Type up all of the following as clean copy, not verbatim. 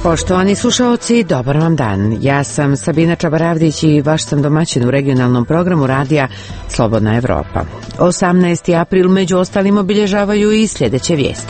Poštovani slušaoci, dobar vam dan. Ja sam Sabina Čabaravdić i vaš sam domaćin u regionalnom programu radija Slobodna Evropa. 18. april među ostalim obilježavaju i sljedeće vijesti.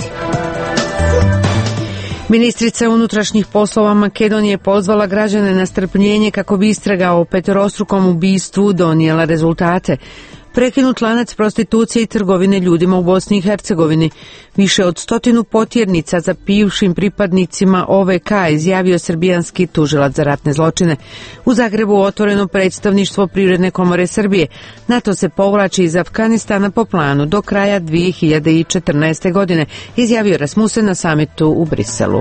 Ministrica unutrašnjih poslova Makedonije pozvala građane na strpljenje kako bi istraga o peterostrukom ubistvu donijela rezultate. Prekinut lanac prostitucije i trgovine ljudima u Bosni i Hercegovini. Više od 100 potjernica za bivšim pripadnicima OVK izjavio srbijanski tužilac za ratne zločine. U Zagrebu otvoreno predstavništvo Privredne komore Srbije. NATO se povlači iz Afganistana po planu do kraja 2014. godine, izjavio Rasmussen na samitu u Briselu.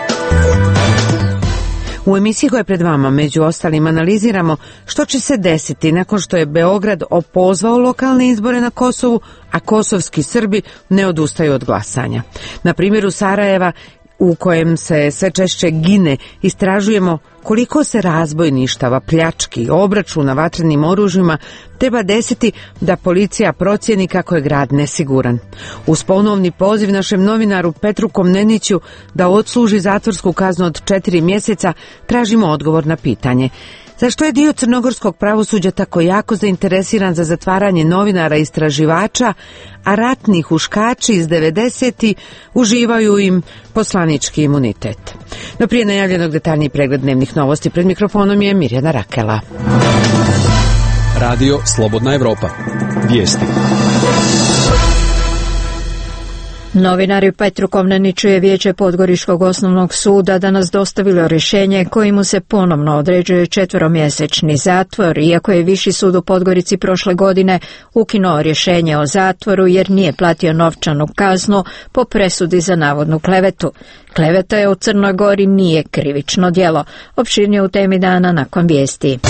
U emisiji koja je pred vama, među ostalim, analiziramo što će se desiti nakon što je Beograd opozvao lokalne izbore na Kosovu, a kosovski Srbi ne odustaju od glasanja. Na primjeru Sarajeva, u kojem se sve češće gine, istražujemo koliko se razbojništava, pljački, obračuna vatrenim oružjima treba desiti da policija procijeni kako je grad nesiguran. Uz ponovni poziv našem novinaru Petru Komneniću da odsluži zatvorsku kaznu od 4 mjeseca, tražimo odgovor na pitanje: zašto je dio crnogorskog pravosuđa tako jako zainteresiran za zatvaranje novinara i istraživača, a ratni huškači iz 90-ih uživaju im poslanički imunitet? No prije najavljenog detaljniji pregled dnevnih novosti, pred mikrofonom je Mirjana Rakela. Radio Slobodna Evropa. Vijesti. Novinari Petru Komneniću je Vijeće Podgoričkog osnovnog suda danas dostavilo rješenje kojim mu se ponovno određuje 4-mjesečni zatvor, iako je Viši sud u Podgorici prošle godine ukinuo rješenje o zatvoru jer nije platio novčanu kaznu po presudi za navodnu klevetu. Kleveta je u Crnoj Gori nije krivično djelo. Opširnije u temi dana nakon vijesti.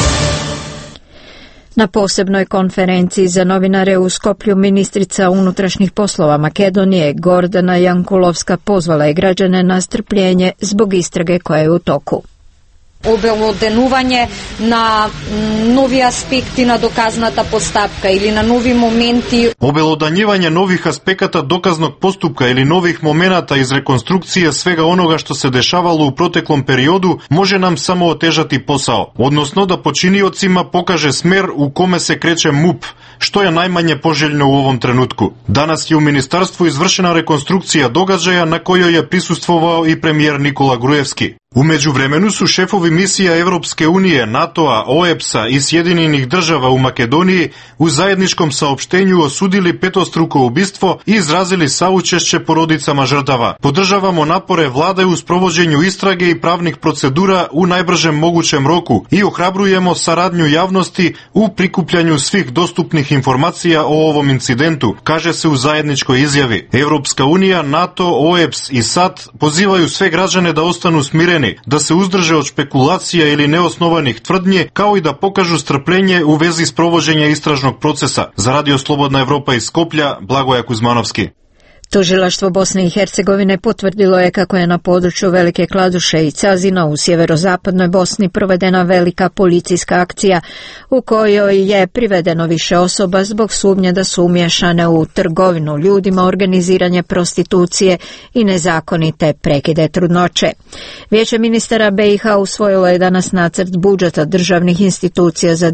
Na posebnoj konferenciji za novinare u Skoplju ministrica unutrašnjih poslova Makedonije Gordana Jankulovska pozvala je građane na strpljenje zbog istrage koja je u toku. Обелоденување на нови аспекти на доказната постапка или на нови моменти. Обелоданјивање нових аспеката доказног поступка или нових момената из реконструкција свега онога што се дешавало у протеклом периоду може нам само отежати посао, односно да починиоцима покаже смер у коме се крече МУП, што е најмање пожеljно у овом тренутку. Данас е у Министарство извршена реконструкција догаđаја на којој ја присуствувал и премиер Никола Груевски. У меđувремену су шефови мисија Европске уније, НАТО-а, ОЕПС-а и Сјединених држава у Македонији у заедничком саопштењу осудили петоструко убиство и изразили саучешće породицама жртава. Подржавамо напоре владе у спровоđењу истраге и правних процедура у најбржем могучем року и охрабрујемо сарадњу јавности у прикупљању свих доступних информација о овом инциденту, каже се у заедничкој изјави. Европска унија, НАТО, ОЕПС и САД позивају све граđане да остану смирени, да се уздрже од шпекулација или неоснованих тврдњи, као и да покажу стрплење у вези с провоđење истражног процеса. За Радио Слободна Европа из Скопља, Благоја Кузмановски. Tužilaštvo Bosne i Hercegovine potvrdilo je kako je na području Velike Kladuše i Cazina u sjeverozapadnoj Bosni provedena velika policijska akcija u kojoj je privedeno više osoba zbog sumnje da su umiješane u trgovinu ljudima, organiziranje prostitucije i nezakonite prekide trudnoće. Vijeće ministara BiH usvojilo je danas nacrt budžeta državnih institucija za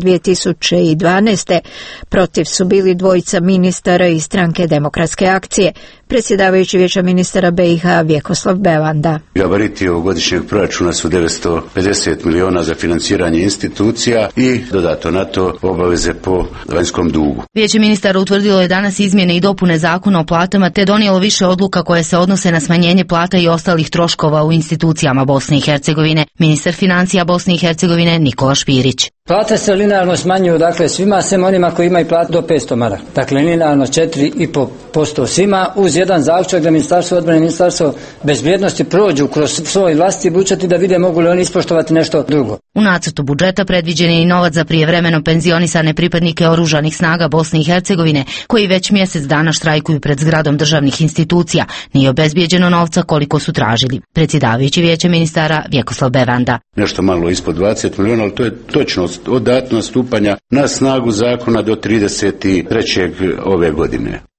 2012. Protiv su bili dvojica ministara iz stranke Demokratske akcije. Predsjedavajući Vijeća ministara BiH Vjekoslav Bevanda. Gabariti ovogodišnjeg proračuna su 950 miliona za financiranje institucija i dodato na to obaveze po vanjskom dugu. Vijeće ministara utvrdilo je danas izmjene i dopune zakona o platama te donijelo više odluka koje se odnose na smanjenje plata i ostalih troškova u institucijama Bosne i Hercegovine. Ministar financija Bosne i Hercegovine Nikola Špirić. Plate se linearno smanjuju, dakle svima, sem onima koji imaju platu do 500 maraka. Dakle linearno 4,5% svima, uz jedan zaključak da Ministarstvo odbrane i Ministarstvo bezbjednosti prođu kroz svoj vlastiti budžet i da vide mogu li oni ispoštovati nešto drugo. U nacrtu budžeta predviđen je i novac za prijevremeno penzionisane pripadnike oružanih snaga Bosne i Hercegovine, koji već mjesec dana štrajkuju pred zgradom državnih institucija. Nije obezbijeđeno novca koliko su tražili. Predsjedavajući Vijeće ministara Vjekoslav Bevanda. Nešto malo ispod 20 miliona, ali to je točno od datuma stupanja na snagu zakona do 33. ove godine.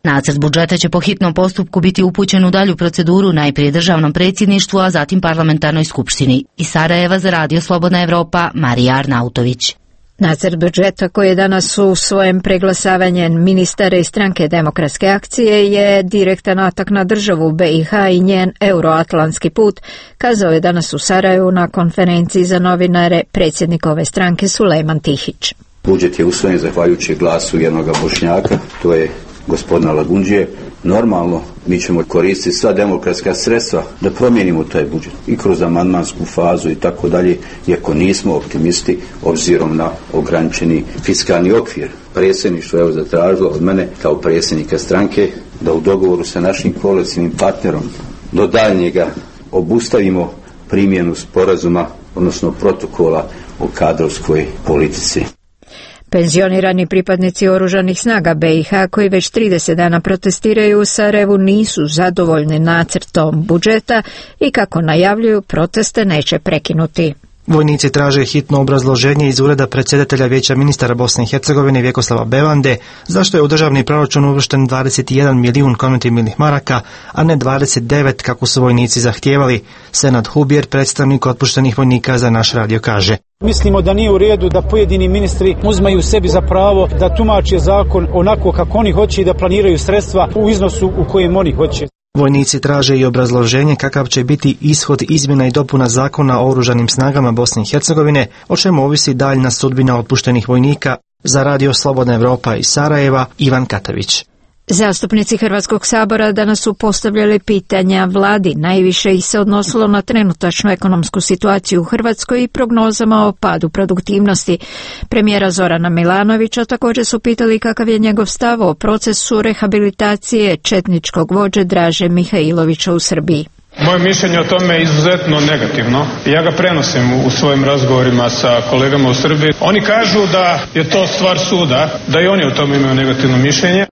Nacrt budžeta će po hitnom postupku biti upućen u dalju proceduru najprije državnom predsjedništvu, a zatim parlamentarnoj skupštini. Iz Sarajeva za Radio Slobodna Evropa, Marija Arnautović. Nacrt budžeta koji je danas usvojen preglasavanjem ministara iz stranke Demokratske akcije je direktan atak na državu BiH i njen euroatlantski put, kazao je danas u Sarajevu na konferenciji za novinare predsjednik ove stranke Sulejman Tihić. Budžet je usvojen zahvaljujući glasu jednog Bošnjaka, to je gospodina Lagundžije. Normalno, mi ćemo koristiti sva demokratska sredstva da promijenimo taj budžet i kroz amandmansku fazu i tako dalje, iako nismo optimisti obzirom na ograničeni fiskalni okvir. Predsjedništvo je zatražilo od mene kao predsjednika stranke da u dogovoru sa našim koalicijnim partnerom do daljnjega obustavimo primjenu sporazuma, odnosno protokola o kadrovskoj politici. Penzionirani pripadnici oružanih snaga BiH koji već 30 dana protestiraju u Sarajevu nisu zadovoljni nacrtom budžeta i kako najavljuju proteste neće prekinuti. Vojnici traže hitno obrazloženje iz ureda predsjedatelja Vijeća ministara Bosne i Hercegovine Vjekoslava Bevande zašto je u državni proračun uvršten 21 milijun konvertibilnih maraka, a ne 29 kako su vojnici zahtijevali. Senad Hubjer, predstavnik otpuštenih vojnika, za naš radio kaže: Mislimo da nije u redu da pojedini ministri uzmaju sebi za pravo da tumače zakon onako kako oni hoće i da planiraju sredstva u iznosu u kojem oni hoće. Vojnici traže i obrazloženje kakav će biti ishod izmjena i dopuna zakona o oružanim snagama Bosne i Hercegovine, o čemu ovisi daljna sudbina otpuštenih vojnika. Za Radio Slobodna Evropa iz Sarajeva, Ivan Katavić. Zastupnici Hrvatskog sabora danas su postavljali pitanja vladi, najviše ih se odnosilo na trenutačnu ekonomsku situaciju u Hrvatskoj i prognozama o padu produktivnosti. Premijera Zorana Milanovića također su pitali kakav je njegov stav o procesu rehabilitacije četničkog vođe Draže Mihajlovića u Srbiji. Moje mišljenje o tome je izuzetno negativno. Ja ga prenosim u svojim razgovorima sa kolegama u Srbiji. Oni kažu da je to stvar suda, da i oni o tome imaju negativno mišljenje.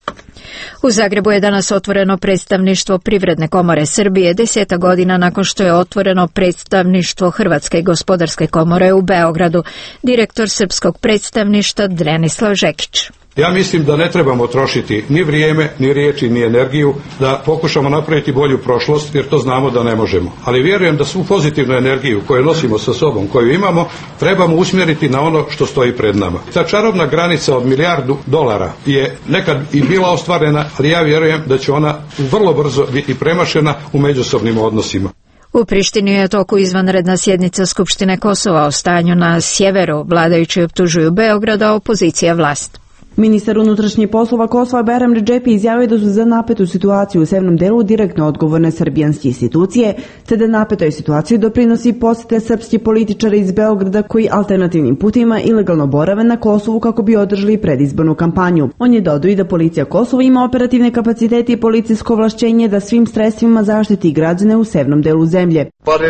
U Zagrebu je danas otvoreno predstavništvo Privredne komore Srbije 10 godina nakon što je otvoreno predstavništvo Hrvatske gospodarske komore u Beogradu. Direktor srpskog predstavništva Drenislav Žekić. Ja mislim da ne trebamo trošiti ni vrijeme, ni riječi, ni energiju da pokušamo napraviti bolju prošlost, jer to znamo da ne možemo. Ali vjerujem da svu pozitivnu energiju koju nosimo sa sobom, koju imamo, trebamo usmjeriti na ono što stoji pred nama. Ta čarobna granica od $1 milijardu je nekad i bila ostvarena, ali ja vjerujem da će ona vrlo brzo biti premašena u međusobnim odnosima. U Prištini je toku izvanredna sjednica Skupštine Kosova o stanju na sjeveru. Vladajući optužuju Beograd, a opozicija vlast. Ministar unutrašnjih poslova Kosova Behram Redžepi izjavio da su za napetu situaciju u severnom delu direktno odgovorne srbijanske institucije, te da napetoj situaciji doprinosi posjete srpskih političara iz Beograda koji alternativnim putima ilegalno borave na Kosovu kako bi održali predizbornu kampanju. On je dodao i da policija Kosova ima operativne kapacitete i policijsko ovlašćenje da svim sredstvima zaštiti građane u severnom delu zemlje.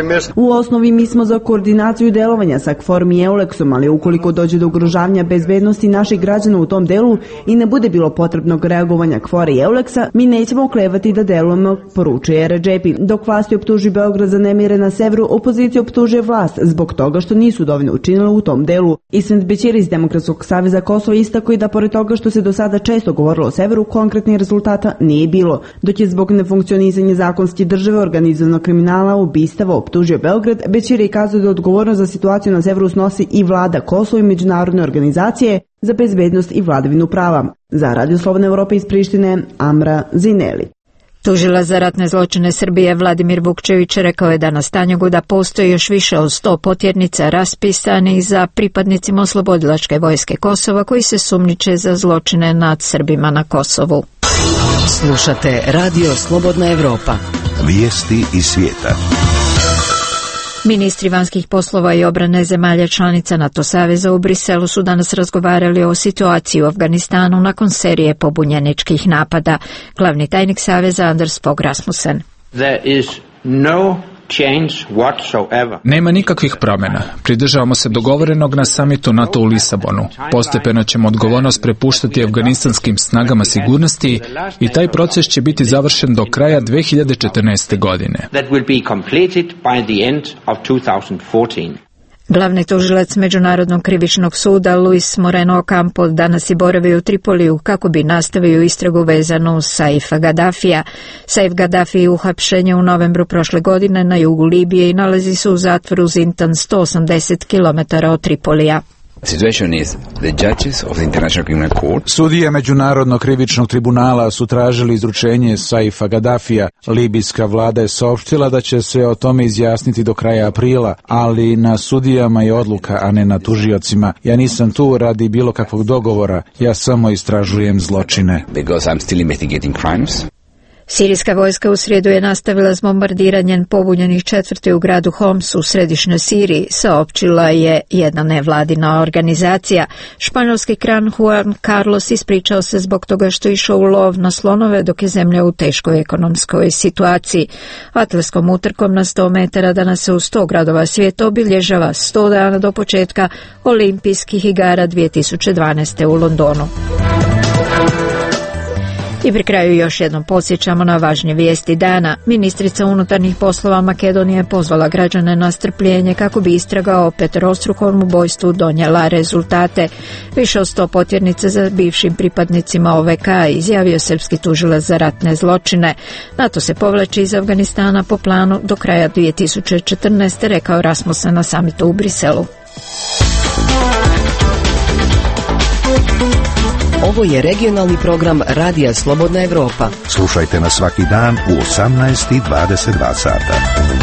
U osnovi mi smo za koordinaciju delovanja sa KFOR-om i EULEX-om, ali ukoliko dođe do ugrožavanja bezbednosti naših građana u tom delu i ne bude bilo potrebnog reagovanja KFOR-a i EULEX-a, mi nećemo oklevati da delujemo, poručuje Redžepi. Dok vlasti optuži Beograd za nemire na severu, opozicija optužuje vlast zbog toga što nisu dovoljno učinili u tom delu. Ismet Bećiri iz Demokratskog saveza Kosova istakao i da pored toga što se do sada često govorilo o severu, konkretnih rezultata nije bilo, dok je zbog nefunkcionisanja zakonske države, organizovanog kriminala, ubistava optužio Beograd. Bećiri kazao da odgovornost za situaciju na severu snosi i vlada Kosova i međunarodne organizacije za bezbednost i vladavinu prava. Za Radio Slobodna Evropa iz Prištine, Amra Zineli. Tužilac za ratne zločine Srbije Vladimir Vukčević rekao je danas Tanjugu da postoji još više od 100 potjernica raspisanih za pripadnicima Oslobodilačke vojske Kosova koji se sumnjiče za zločine nad Srbima na Kosovu. Slušate Radio Slobodna Evropa. Vijesti iz svijeta. Ministri vanjskih poslova i obrane zemalja članica NATO saveza u Briselu su danas razgovarali o situaciji u Afganistanu nakon serije pobunjeničkih napada. Glavni tajnik saveza Anders Fogh Rasmussen. Nema nikakvih promjena. Pridržavamo se dogovorenog na samitu NATO u Lisabonu. Postepeno ćemo odgovornost prepuštati afganistanskim snagama sigurnosti i taj proces će biti završen do kraja 2014. godine. Glavni tužilac Međunarodnog krivičnog suda Luis Moreno Ocampo danas je boravio u Tripoliju kako bi nastavio istragu vezanu uz Saifa Gaddafija. Saif Gaddafi je uhapšen u novembru prošle godine na jugu Libije i nalazi se u zatvoru Zintan 180 km od Tripolija. Sudije Međunarodnog krivičnog tribunala su tražili izručenje Saifa Gaddafija. Libijska vlada je saopštila da će se o tome izjasniti do kraja aprila, ali na sudijama je odluka, a ne na tužiocima. Ja nisam tu radi bilo kakvog dogovora, ja samo istražujem zločine. Sirijska vojska u srijedu je nastavila s bombardiranjem pobunjenih četvrti u gradu Homs u središnjoj Siriji, saopćila je jedna nevladina organizacija. Španjolski kralj Juan Carlos ispričao se zbog toga što je išao u lov na slonove dok je zemlja u teškoj ekonomskoj situaciji. Atletskom utrkom na 100 metara danas se u 100 gradova svijeta obilježava 100 dana do početka olimpijskih igara 2012. u Londonu. I pri kraju još jednom podsjećamo na važnje vijesti dana. Ministrica unutarnjih poslova Makedonije pozvala građane na strpljenje kako bi istraga o peterostrukom ubojstvu donijela rezultate. Više od 100 potjernica za bivšim pripadnicima OVK izjavio srpski tužilac za ratne zločine. NATO se povlači iz Afganistana po planu do kraja 2014. rekao Rasmussen na samitu u Briselu. Ovo je regionalni program Radija Slobodna Evropa. Slušajte nas svaki dan u 18:22 sata.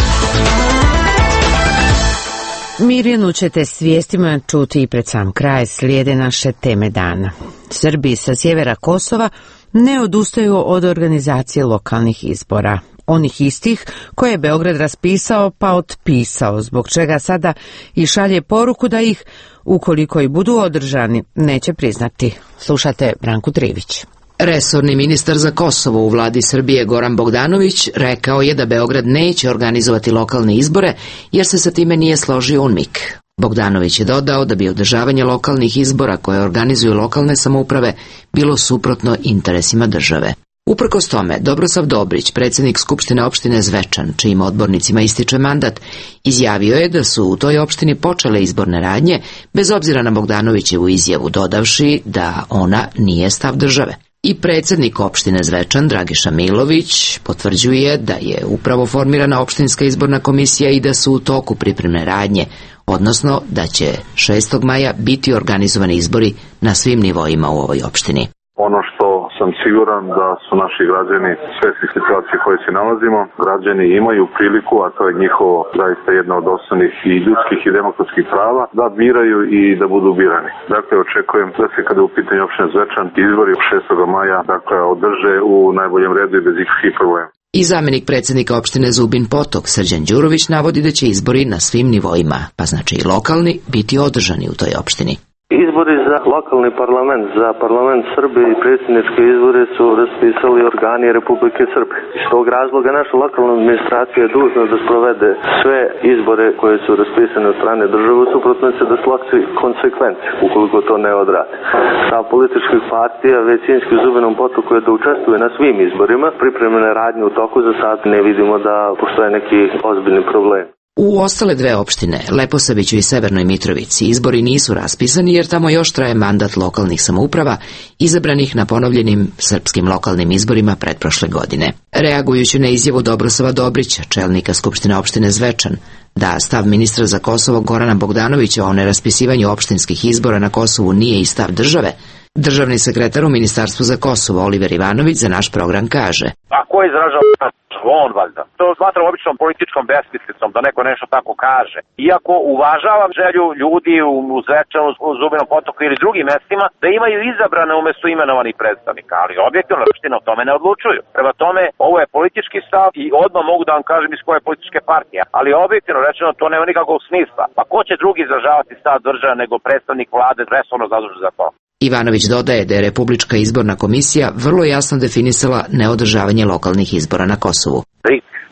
Mirjanu ćete s vijestima čuti i pred sam kraj slijede naše teme dana. Srbi sa sjevera Kosova ne odustaju od organizacije lokalnih izbora. Onih istih koje je Beograd raspisao pa otpisao, zbog čega sada i šalje poruku da ih, ukoliko i budu održani, neće priznati. Slušate Branku Trivić. Resorni ministar za Kosovo u vladi Srbije Goran Bogdanović rekao je da Beograd neće organizovati lokalne izbore jer se sa time nije složio UNMIK. Bogdanović je dodao da bi održavanje lokalnih izbora koje organizuju lokalne samouprave bilo suprotno interesima države. Uprkos tome, Dobrosav Dobrić, predsjednik Skupštine opštine Zvečan, čijim odbornicima ističe mandat, izjavio je da su u toj opštini počele izborne radnje, bez obzira na Bogdanovićevu izjavu, dodavši da ona nije stav države. I predsjednik opštine Zvečan, Dragiša Milović, potvrđuje da je upravo formirana opštinska izborna komisija i da su u toku pripremne radnje, odnosno da će 6. maja biti organizovani izbori na svim nivoima u ovoj opštini. Ono što sam siguran da su naši građani svjesni situacije u kojoj se nalazimo. Građani imaju priliku, a to je njihovo zaista jedno od osnovnih i ljudskih i demokratskih prava, da biraju i da budu birani. Dakle, očekujem da se kada je u pitanju opštine Zvečan izbori 6. maja održe u najboljem redu i bez ikakvih problema. I zamjenik predsjednika opštine Zubin Potok, Srđan Đurović, navodi da će izbori na svim nivoima, pa znači i lokalni, biti održani u toj opštini. Izbori za lokalni parlament, za parlament Srbije i predsjedničke izbore su raspisali organi Republike Srbije. Iz tog razloga naša lokalna administracija je dužna da sprovede sve izbore koje su raspisane od strane države, suprotno se da sloči konsekvence ukoliko to ne odradi. Stav političkih partija većinski u Zubinom Potoku je da učestvuje na svim izborima, pripremljene radnje u toku, za sad ne vidimo da postoje neki ozbiljni problem. U ostale dve opštine, Leposaviću i Severnoj Mitrovici, izbori nisu raspisani jer tamo još traje mandat lokalnih samouprava izabranih na ponovljenim srpskim lokalnim izborima pretprošle godine. Reagujući na izjavu Dobrosava Dobrića, čelnika Skupštine opštine Zvečan, da stav ministra za Kosovo Gorana Bogdanovića o neraspisivanju opštinskih izbora na Kosovu nije i stav države, državni sekretar u Ministarstvu za Kosovo Oliver Ivanović za naš program kaže: A ko izražava on valjda? To smatram običnom političkom besmislicom da neko nešto tako kaže. Iako uvažavam želju ljudi u Zvečanu, u Zubinom Potoku ili drugim mestima da imaju izabrane umjesto imenovanih predstavnika, ali objektivno opštine o tome ne odlučuju. Prema tome, ovo je politički stav i odmah mogu da vam kažem iz koje političke partije, ali objektivno rečeno to nema nikakvog smisla. Pa ko će drugi izražavati stav države nego predstavnik vlade resorno zadužen za to? Ivanović dodaje da je Republička izborna komisija vrlo jasno definisala neodržavanje lokalnih izbora na Kosovu. RIK je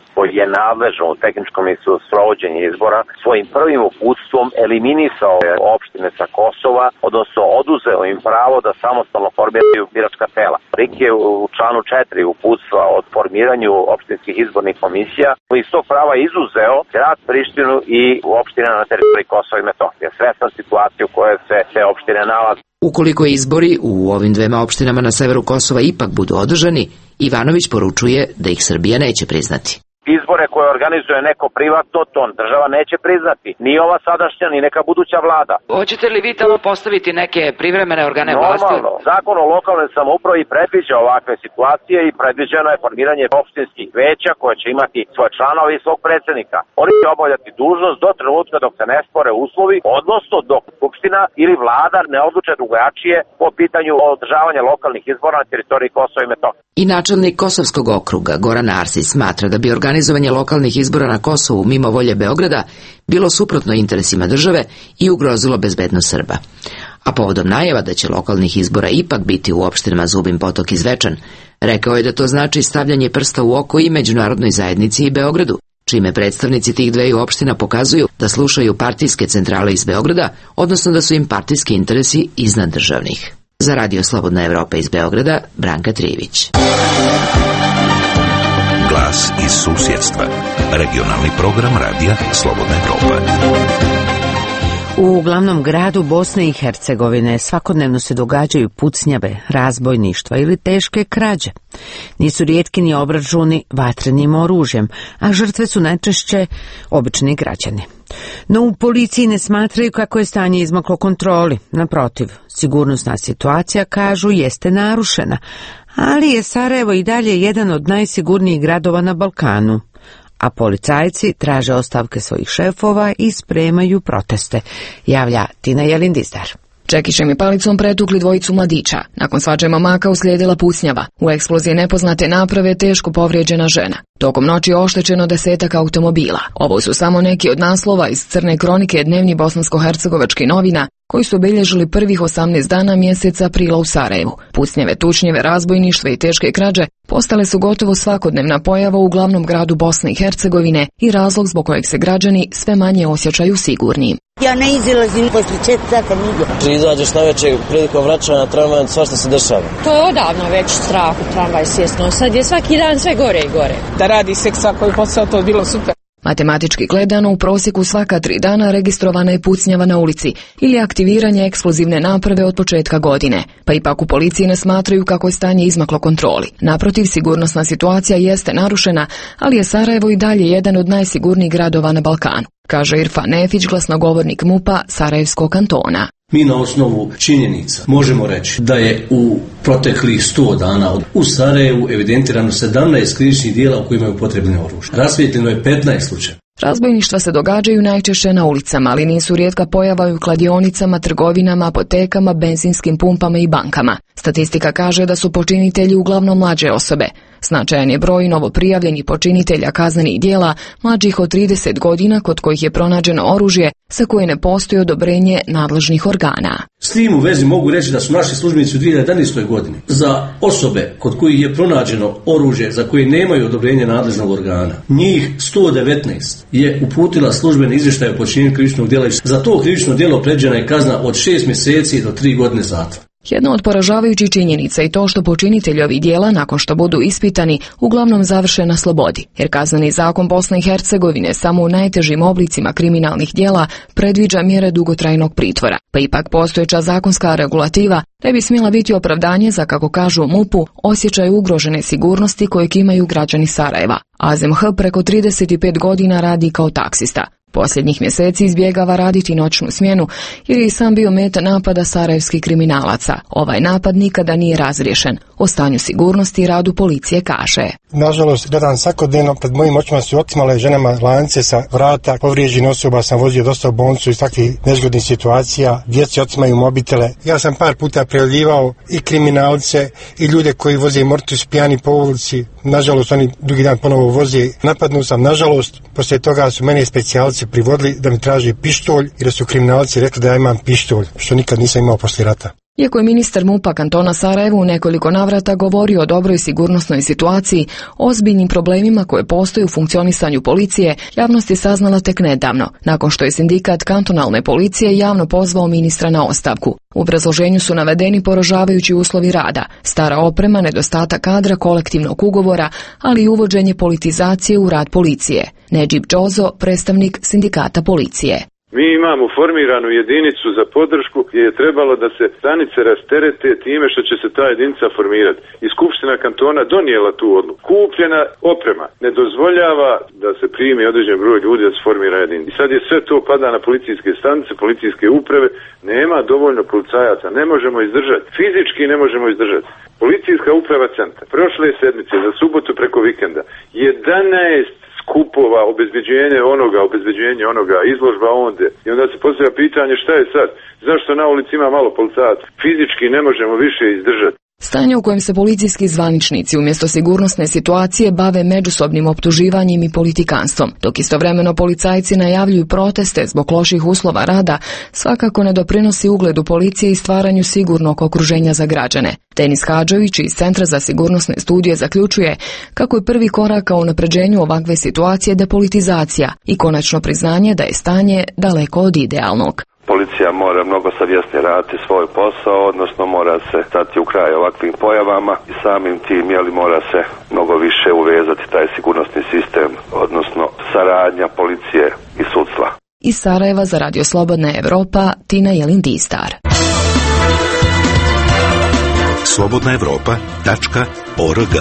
nadležno u tehničkom smislu sprovođenja izbora svojim prvim uputstvom eliminisao opštine sa Kosova, odnosno oduzeo im pravo da samostalno formiraju biračka tela. RIK je u članu 4 uputstva od formiranju opštinskih izbornih komisija iz tog prava izuzeo grad Prištinu i opštine na teritoriji Kosova i Metohije. Svestan situaciju u kojoj se te opštine nalaze. Ukoliko izbori u ovim dvema opštinama na severu Kosova ipak budu održani, Ivanović poručuje da ih Srbija neće priznati. Izbore koje organizuje neko privatno, to država neće priznati. Ni ova sadašnja, ni neka buduća vlada. Hoćete li vi tamo postaviti neke privremene organe vlasti? Normalno. Zakon o lokalnoj samoupravi predviđa ovakve situacije i predviđeno je formiranje opštinskih veća koje će imati svoje članove i svog predsednika. Oni će obavljati dužnost do trenutka dok se ne spore uslovi, odnosno dok Skupština ili vlada ne odluče drugačije po pitanju održavanja lokalnih izbora na teritoriji Kosova i Metohije. I načelnik Kosovskog okruga Goran Arsić smatra da bi organizovanje lokalnih izbora na Kosovu mimo volje Beograda bilo suprotno interesima države i ugrozilo bezbednost Srba. A povodom najava da će lokalnih izbora ipak biti u opštinama Zubin Potok i Zvečan, rekao je da to znači stavljanje prsta u oko i međunarodnoj zajednici i Beogradu, čime predstavnici tih dveju opština pokazuju da slušaju partijske centrale iz Beograda, odnosno da su im partijski interesi iznad državnih. Za Radio Slobodna Evropa iz Beograda, Branka Trivić. Glas iz susjedstva. Regionalni program Radija Slobodna Evropa. U glavnom gradu Bosne i Hercegovine svakodnevno se događaju pucnjave, razbojništva ili teške krađe. Nisu rijetki ni obračuni vatrenim oružjem, a žrtve su najčešće obični građani. No u policiji ne smatraju kako je stanje izmaklo kontroli. Naprotiv, sigurnosna situacija, kažu, jeste narušena, ali je Sarajevo i dalje jedan od najsigurnijih gradova na Balkanu. A policajci traže ostavke svojih šefova i spremaju proteste, javlja Tina Jelindizdar. Čekićem i palicom pretukli dvojicu mladića. Nakon svađe momaka uslijedila pucnjava. U eksploziji nepoznate naprave teško povrijeđena žena. Tokom noći oštećeno 10 automobila. Ovo su samo neki od naslova iz crne kronike dnevnih bosansko-hercegovačkih novina koji su obilježili prvih 18 dana mjeseca aprila u Sarajevu. Pucnjeve, tučnjeve, razbojništva i teške krađe postale su gotovo svakodnevna pojava u glavnom gradu Bosne i Hercegovine i razlog zbog kojeg se građani sve manje osjećaju sigurnim. Ja ne izilazim posle 4 sata nigdje. Izađeš na večer prilikom vraćanja na tramvaj, svašta se dešava. To je odavno već strah u tramvaj sjestno. Sad je svaki dan sve gore i gore. Da radi seksa koji posao, to je bilo super. Matematički gledano, u prosjeku svaka 3 dana registrovana je pucnjava na ulici ili aktiviranje eksplozivne naprave od početka godine, pa ipak u policiji ne smatraju kako je stanje izmaklo kontroli. Naprotiv, sigurnosna situacija jeste narušena, ali je Sarajevo i dalje jedan od najsigurnijih gradova na Balkanu, kaže Irfan Nefić, glasnogovornik MUP-a Sarajevskog kantona. Mi na osnovu činjenica možemo reći da je u proteklih 100 dana u Sarajevu evidentirano 17 krivičnih djela u kojima je upotrebljeno oružje. Rasvijetljeno je 15 slučajeva. Razbojništva se događaju najčešće na ulicama, ali nisu rijetka pojava i u kladionicama, trgovinama, apotekama, benzinskim pumpama i bankama. Statistika kaže da su počinitelji uglavnom mlađe osobe. Značajan je broj novoprijavljenih počinitelja kaznenih djela mlađih od 30 godina kod kojih je pronađeno oružje za koje ne postoji odobrenje nadležnih organa. S tim u vezi mogu reći da su naši službenici u 2011. godini za osobe kod kojih je pronađeno oružje za koje nemaju odobrenje nadležnog organa, njih 119 je uputila službene izvještaje o počinjenju krivičnog djela. Za to krivično djelo predviđena je kazna od 6 mjeseci do 3 godine zatvora. Jedna od poražavajućih činjenica je to što počinitelji ovih djela, nakon što budu ispitani, uglavnom završe na slobodi, jer kazneni zakon Bosne i Hercegovine samo u najtežim oblicima kriminalnih djela predviđa mjere dugotrajnog pritvora, pa ipak postojeća zakonska regulativa ne bi smjela biti opravdanje za, kako kažu u MUP-u, osjećaj ugrožene sigurnosti kojeg imaju građani Sarajeva. Azem H. preko 35 godina radi kao taksista. Posljednjih mjeseci izbjegava raditi noćnu smjenu jer je i sam bio meta napada sarajevskih kriminalaca. Ovaj napad nikada nije razriješen. O stanju sigurnosti i radu policije kaže. Nažalost, gledam svakodnevno, pred mojim očima su otimale ženama lance sa vrata, povrijeđene osoba sam vozio dosta u bolnicu iz takvih nezgodnih situacija, djeci otimaju mobitele. Ja sam par puta prijavljivao i kriminalce i ljude koji voze mortus pijani po ulici. Nažalost, oni drugi dan ponovo voze. Napadnu sam, nažalost, poslije toga su mene specijalci privodili da mi traže pištolj i da su kriminalci rekli da ja imam pištolj, što nikad nisam imao poslije rata. Iako je ministar MUP-a kantona Sarajevo u nekoliko navrata govorio o dobroj sigurnosnoj situaciji, ozbiljnim problemima koje postoje u funkcionisanju policije, javnost je saznala tek nedavno, nakon što je sindikat kantonalne policije javno pozvao ministra na ostavku. U obrazloženju su navedeni poražavajući uslovi rada, stara oprema, nedostatak kadra, kolektivnog ugovora, ali i uvođenje politizacije u rad policije. Nedžib Džozo, predstavnik sindikata policije. Mi imamo formiranu jedinicu za podršku gdje je trebalo da se stanice rasterete time što će se ta jedinica formirati. I Skupština kantona donijela tu odluku. Kupljena oprema ne dozvoljava da se primi određen broj ljudi da se formira jedinica. I sad je sve to pada na policijske stanice, policijske uprave, nema dovoljno policajaca, ne možemo izdržati. Fizički ne možemo izdržati. Policijska uprava centra prošle sedmice za subotu preko vikenda 11 skupova, obezbeđenje onoga, izložba onde. I onda se postavlja pitanje šta je sad? Zašto na ulici ima malo policajaca? Fizički ne možemo više izdržati. Stanje u kojem se policijski zvaničnici umjesto sigurnosne situacije bave međusobnim optuživanjem i politikanstvom, dok istovremeno policajci najavljuju proteste zbog loših uslova rada, svakako ne doprinosi ugledu policije i stvaranju sigurnog okruženja za građane. Denis Hadžović iz Centra za sigurnosne studije zaključuje kako je prvi korak ka unapređenju ovakve situacije depolitizacija i konačno priznanje da je stanje daleko od idealnog. Policija mora mnogo savjesnije raditi svoj posao, odnosno mora se stati u kraj ovakvim pojavama i samim tim mora se mnogo više uvezati taj sigurnosni sistem, odnosno saradnja policije i sudstva. Iz Sarajeva za Radio Slobodna Evropa, Tina Jelin-Distar. slobodnaevropa.org.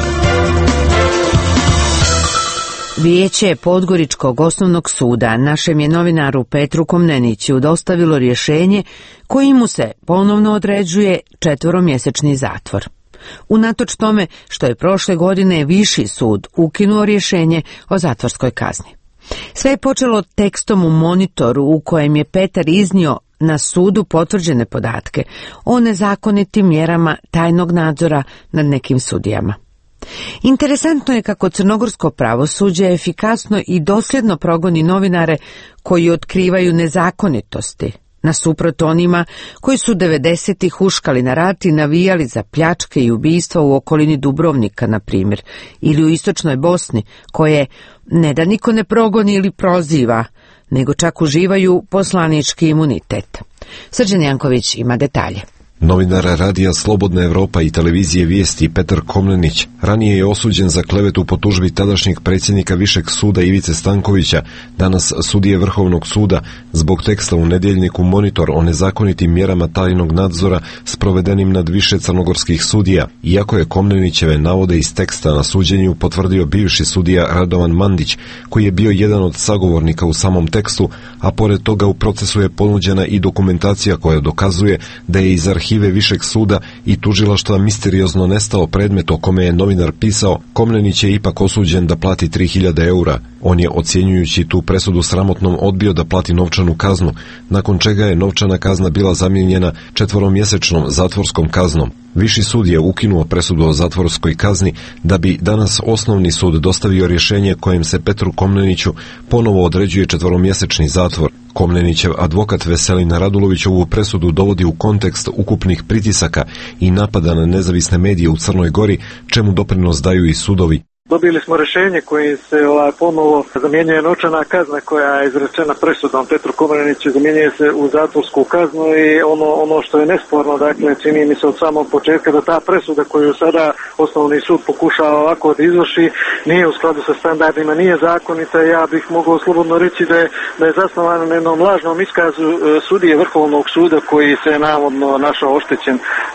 Vijeće Podgoričkog osnovnog suda našem je novinaru Petru Komneniću dostavilo rješenje kojim mu se ponovno određuje 4-mjesečni zatvor. Unatoč tome što je prošle godine Viši sud ukinuo rješenje o zatvorskoj kazni. Sve je počelo tekstom u Monitoru u kojem je Petar iznio na sudu potvrđene podatke o nezakonitim mjerama tajnog nadzora nad nekim sudijama. Interesantno je kako crnogorsko pravosuđe efikasno i dosljedno progoni novinare koji otkrivaju nezakonitosti, nasuprot onima koji su 90-ih huškali na rat i navijali za pljačke i ubistva u okolini Dubrovnika, na primjer, ili u istočnoj Bosni, koje ne da niko ne progoni ili proziva, nego čak uživaju poslanički imunitet. Srđan Janković ima detalje. Novinar radija Slobodna Evropa i televizije Vijesti Petar Komnenić ranije je osuđen za klevetu po tužbi tadašnjeg predsjednika Višeg suda Ivice Stankovića, danas sudije Vrhovnog suda, zbog teksta u nedjeljniku Monitor o nezakonitim mjerama tajnog nadzora sprovedenim nad više crnogorskih sudija, iako je Komnenićeve navode iz teksta na suđenju potvrdio bivši sudija Radovan Mandić, koji je bio jedan od sagovornika u samom tekstu, a pored toga u procesu je ponuđena i dokumentacija koja dokazuje da je iz arhive Višeg suda i tužilaštva misteriozno nestao predmet o kome je novinar pisao. Komnenić je ipak osuđen da plati 3000 eura. On je, ocjenjujući tu presudu sramotnom, odbio da plati novčanu kaznu, nakon čega je novčana kazna bila zamijenjena 4-mjesečnom zatvorskom kaznom. Viši sud je ukinuo presudu o zatvorskoj kazni da bi danas osnovni sud dostavio rješenje kojim se Petru Komneniću ponovo određuje 4-mjesečni zatvor. Komnenićev advokat Veselin Radulović ovu presudu dovodi u kontekst ukupnih pritisaka i napada na nezavisne medije u Crnoj Gori, čemu doprinos daju i sudovi. Dobili smo rješenje kojim se ponovo zamjenjuje novčana kazna koja je izrečena presudom Petru Komneniću, zamjenjuje se u zatvorsku kaznu i ono što je nesporno, dakle, čini mi se od samog početka da ta presuda koju sada osnovni sud pokušava ovako da izvrši nije u skladu sa standardima, nije zakonita. Ja bih mogao slobodno reći da je zasnovana na jednom lažnom iskazu sudije Vrhovnog suda koji se navodno našao oštećen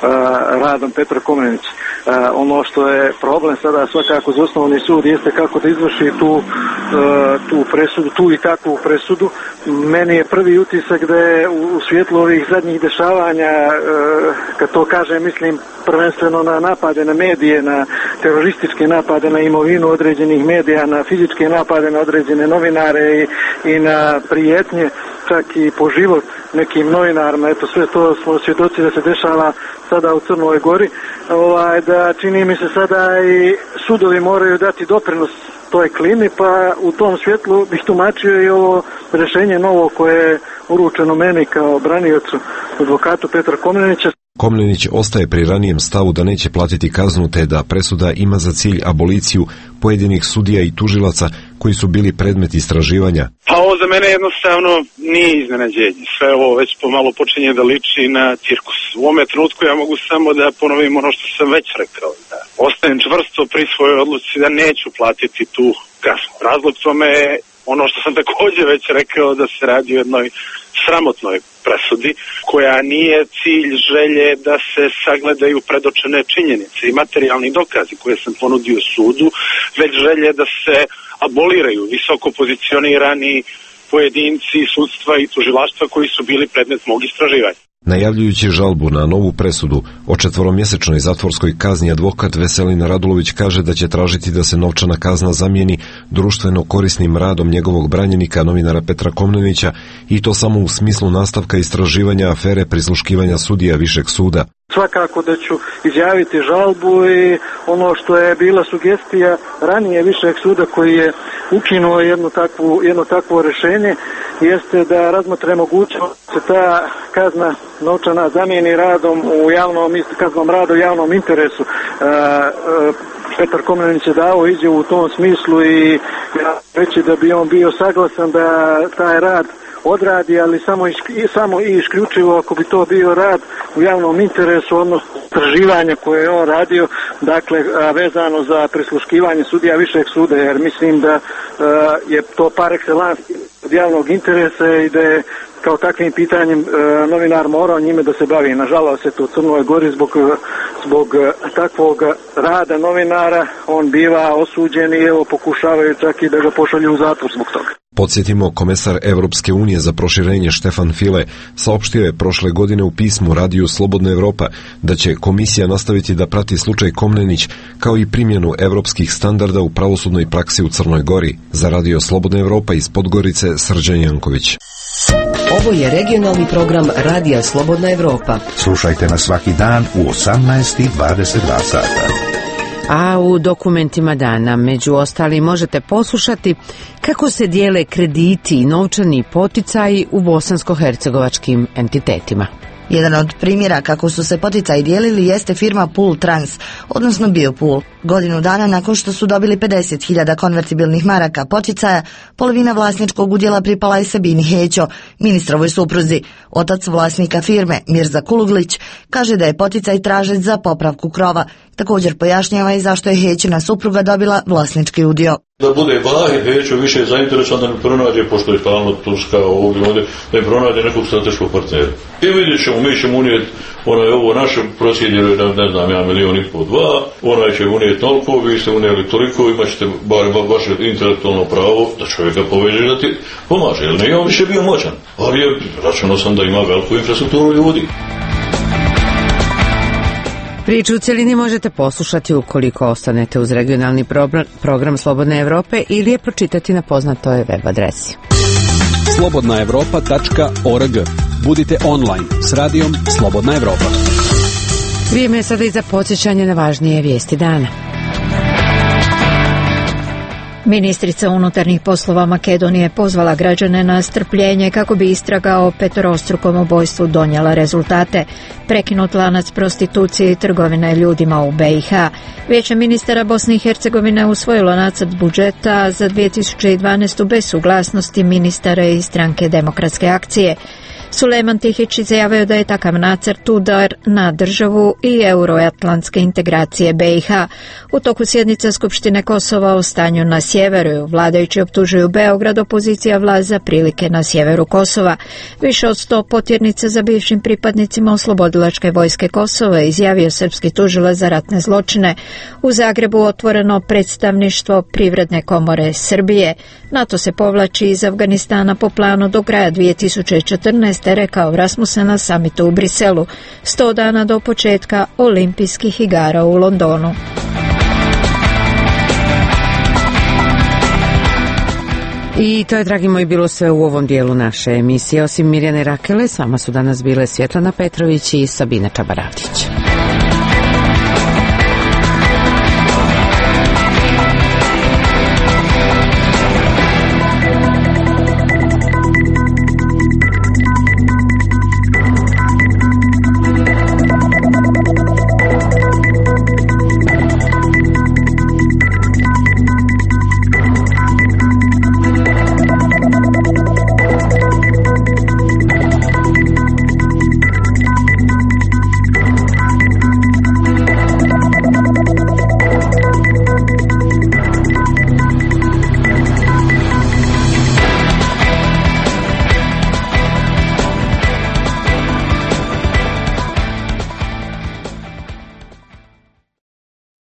radom Petra Komnenića. Ono što je problem sada svakako za osnovni sud jeste kako da izvrši tu presudu, tu i takvu presudu. Meni je prvi utisak da je u svjetlu ovih zadnjih dešavanja, kad to kažem, mislim prvenstveno na napade na medije, na terorističke napade na imovinu određenih medija, na fizičke napade na određene novinare i na prijetnje, čak i po život nekim novinarima. Eto, sve to smo svjedoci da se dešava sada u Crnoj Gori, da čini mi se sada i sudovi moraju dati doprinos toj klimi, pa u tom svjetlu bih tumačio i ovo rješenje novo koje je uručeno meni kao braniocu advokatu Petra Komnenića. Komnenić ostaje pri ranijem stavu da neće platiti kaznu te da presuda ima za cilj aboliciju pojedinih sudija i tužilaca koji su bili predmet istraživanja. Pa ovo za mene jednostavno nije iznenađenje. Sve ovo već pomalo počinje da liči na cirkus. U ovome trenutku ja mogu samo da ponovim ono što sam već rekao. Da ostajem čvrsto pri svojoj odluci da neću platiti tu kaznu. Razlog tome je ono što sam također već rekao, da se radi o jednoj sramotnoj presudi koja nije cilj želje da se sagledaju predočene činjenice i materijalni dokazi koje sam ponudio sudu, već želje da se aboliraju visoko pozicionirani pojedinci sudstva i tužilaštva koji su bili predmet mog istraživanja. Najavljujući žalbu na novu presudu o 4-mjesečnoj zatvorskoj kazni, advokat Veselin Radulović kaže da će tražiti da se novčana kazna zamijeni društveno korisnim radom njegovog branjenika, novinara Petra Komnenića, i to samo u smislu nastavka istraživanja afere prisluškivanja sudija Višeg suda. Svakako da ću izjaviti žalbu i ono što je bila sugestija ranije Višeg suda koji je ukinuo jedno takvo rješenje jeste da razmotre mogućnost da se ta kazna novčana zamijeni radom kaznom rada u javnom interesu. Petar Komnenić je dao izjavu u tom smislu i reći da bi on bio saglasan da taj rad odradi, ali samo i isključivo ako bi to bio rad u javnom interesu, odnosno istraživanje koje je on radio, dakle vezano za prisluškivanje sudija Višeg suda, jer mislim da je to par excellence od javnog interesa i da je kao takvim pitanjem novinar morao njime da se bavi. Nažalost, u Crnoj Gori zbog takvog rada novinara on biva osuđen i evo pokušavaju čak i da ga pošalju u zatvor zbog toga. Podsjetimo, komesar Evropske unije za proširenje Štefan File saopštio je prošle godine u pismu Radiju Slobodna Evropa da će komisija nastaviti da prati slučaj Komnenić kao i primjenu evropskih standarda u pravosudnoj praksi u Crnoj Gori. Za Radio Slobodna Evropa iz Podgorice, Srđan Janković. Ovo je regionalni program Radija Slobodna Evropa. Slušajte nas svaki dan u 18:22 sata. A u dokumentima dana, među ostali, možete poslušati kako se dijele krediti i novčani poticaji u bosansko-hercegovačkim entitetima. Jedan od primjera kako su se poticaji dijelili jeste firma Pool Trans, odnosno Biopool. Godinu dana nakon što su dobili 50.000 konvertibilnih maraka poticaja, polovina vlasničkog udjela pripala je Sabini Hećo, ministrovoj supruzi. Otac vlasnika firme, Mirza Kuluglić, kaže da je poticaj tražen za popravku krova. Također pojašnjava i zašto je Hećina supruga dobila vlasnički udio. Da bude Vahid Hećo više zainteresovan da mi pronađe, pošto je stalno Turska ovdje, da mi pronađe nekog strateškog partnera. I vidjet ćemo, mi ćemo unijeti ovo naše prosjedljeno, ne znam, 1,5 milion, 2, onaj će unijeti toliko, vi ste unijeli toliko, imat ćete bar vaše intelektualno pravo da čovjeka poveže da ti pomaže, jer nije on više bio moćan, ali je računao sam da ima veliku infrastrukturu ljudi. Priču u cjelini možete poslušati ukoliko ostanete uz regionalni program Slobodne Evrope ili je pročitati na poznatoj web adresi. slobodnaevropa.org. Budite online s radijom Slobodna Evropa. Vrijeme je sada i za podsjećanje na važnije vijesti dana. Ministrica unutarnjih poslova Makedonije pozvala građane na strpljenje kako bi istraga o petorostrukom ubojstvu donijela rezultate. Prekinut lanac prostitucije i trgovine ljudima u BiH. Vijeće ministara Bosne i Hercegovine usvojilo nacrt budžeta za 2012. bez suglasnosti ministara i stranke Demokratske akcije. Sulejman Tihić izjavio da je takav nacrt udar na državu i euroatlantske integracije BiH. U toku sjednice Skupštine Kosova o stanju na sjeveru, vladajući optužuju Beograd, opozicija vlast za prilike na sjeveru Kosova. Više od 100 potjernica za bivšim pripadnicima oslobodilačke vojske Kosova izjavio srpski tužilac za ratne zločine. U Zagrebu otvoreno predstavništvo Privredne komore Srbije. NATO se povlači iz Afganistana po planu do kraja 2014. rekao Rasmussen na samitu u Briselu, 100 dana do početka olimpijskih igara u Londonu. I to je, dragi moji, bilo sve u ovom dijelu naše emisije. Osim Mirjane Rakele, s vama su danas bile Svjetlana Petrović i Sabina Čabaravdić.